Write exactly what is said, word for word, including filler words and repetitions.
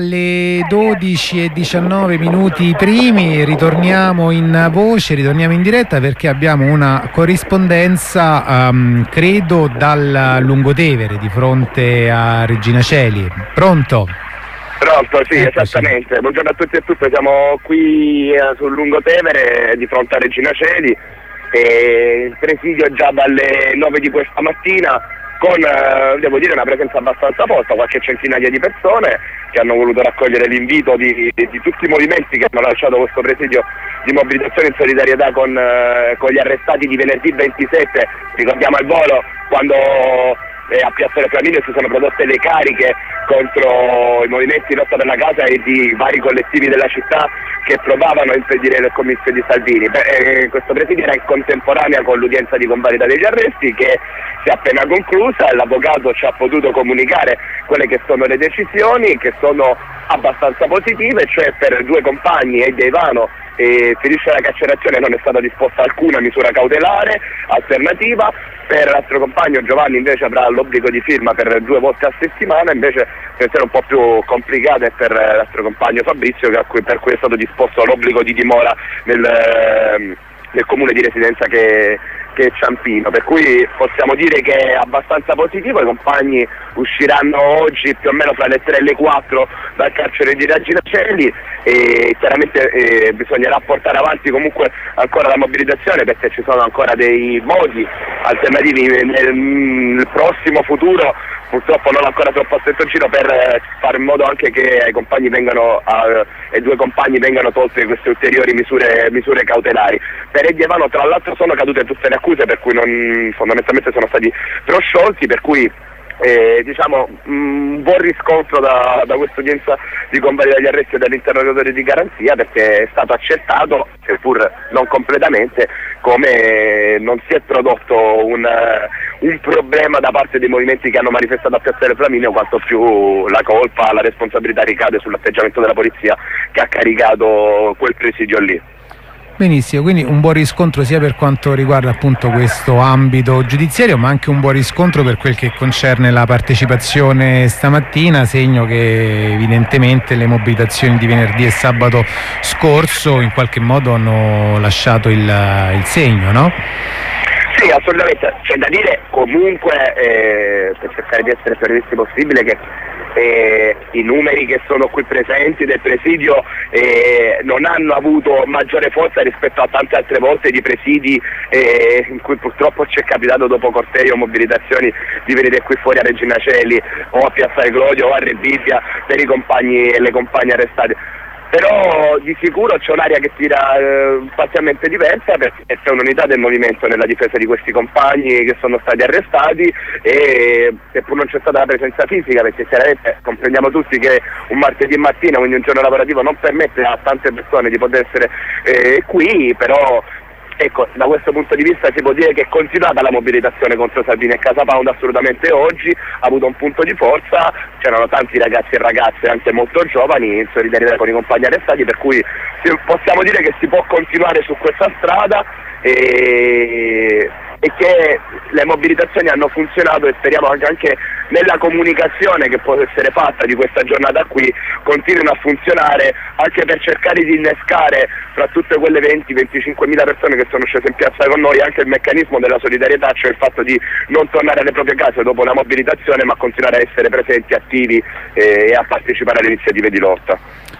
Alle dodici e diciannove minuti primi ritorniamo in voce, ritorniamo in diretta perché abbiamo una corrispondenza, um, credo, dal Lungotevere di fronte a Regina Coeli. Pronto? Pronto, sì, Eccoci. Esattamente. Buongiorno a tutti e a tutte, siamo qui eh, sul Lungotevere di fronte a Regina Coeli e il presidio già dalle nove di questa mattina con, eh, devo dire, una presenza abbastanza forte, qualche centinaia di persone che hanno voluto raccogliere l'invito di, di, di tutti i movimenti che hanno lasciato questo presidio di mobilitazione in solidarietà con, eh, con gli arrestati di venerdì ventisette, ricordiamo al volo quando eh, a Piazzale Flaminio si sono prodotte le cariche contro i movimenti Lotta per la Casa e di vari collettivi della città che provavano a impedire le commissioni di Salvini. Beh, eh, questo presidio era in contemporanea con l'udienza di convalida degli arresti che si è appena conclusa e l'avvocato ci ha potuto comunicare quelle che sono le decisioni, che sono abbastanza positive, cioè per due compagni, Eddie e Ivano, e finisce la carcerazione, non è stata disposta alcuna misura cautelare alternativa. Per l'altro compagno Giovanni invece avrà l'obbligo di firma per due volte a settimana, invece pensiero un po' più complicata è per l'altro compagno Fabrizio, che a cui, per cui è stato disposto l'obbligo di dimora nel, eh, nel comune di residenza che, che è Ciampino, per cui possiamo dire che è abbastanza positivo. I compagni usciranno oggi più o meno fra le tre e le quattro dal carcere di Regina Coeli e chiaramente eh, bisognerà portare avanti comunque ancora la mobilitazione perché ci sono ancora dei modi alternativi nel, nel prossimo futuro, purtroppo non ancora troppo stretto giro, per eh, fare in modo anche che ai compagni vengano a, ai due compagni vengano tolte queste ulteriori misure, misure cautelari. Per Eddie e Ivano tra l'altro sono cadute tutte le accuse, per cui non, fondamentalmente sono stati prosciolti, per cui Eh, diciamo un buon riscontro da, da questa udienza di convalida degli arresti e dall'interrogatorio di garanzia, perché è stato accertato, seppur non completamente, come non si è prodotto un, un problema da parte dei movimenti che hanno manifestato a Piazzale Flaminio, quanto più la colpa, la responsabilità ricade sull'atteggiamento della polizia che ha caricato quel presidio lì. Benissimo, quindi un buon riscontro sia per quanto riguarda appunto questo ambito giudiziario, ma anche un buon riscontro per quel che concerne la partecipazione stamattina, segno che evidentemente le mobilitazioni di venerdì e sabato scorso in qualche modo hanno lasciato il, il segno, no? Sì, assolutamente. C'è da dire comunque, eh, per cercare di essere più realisti possibile, che Eh, i numeri che sono qui presenti del presidio eh, non hanno avuto maggiore forza rispetto a tante altre volte di presidi eh, in cui purtroppo ci è capitato dopo cortei o mobilitazioni di venire qui fuori a Regina Coeli o a Piazzale Glodio o a Rebibbia per i compagni e le compagne arrestati. Però di sicuro c'è un'area che tira eh, parzialmente diversa, perché c'è un'unità del movimento nella difesa di questi compagni che sono stati arrestati e seppur non c'è stata la presenza fisica, perché chiaramente comprendiamo tutti che un martedì mattina, quindi un giorno lavorativo, non permette a tante persone di poter essere eh, qui, però ecco, da questo punto di vista si può dire che è continuata la mobilitazione contro Salvini e Casa Pound assolutamente oggi, ha avuto un punto di forza, c'erano tanti ragazzi e ragazze anche molto giovani in solidarietà con i compagni arrestati, per cui possiamo dire che si può continuare su questa strada e, e che le mobilitazioni hanno funzionato e speriamo anche, anche nella comunicazione che può essere fatta di questa giornata qui continuino a funzionare, anche per cercare di innescare fra tutte quelle venti venticinquemila persone che sono scese in piazza con noi anche il meccanismo della solidarietà, cioè il fatto di non tornare alle proprie case dopo la mobilitazione ma continuare a essere presenti, attivi eh, e a partecipare alle iniziative di lotta.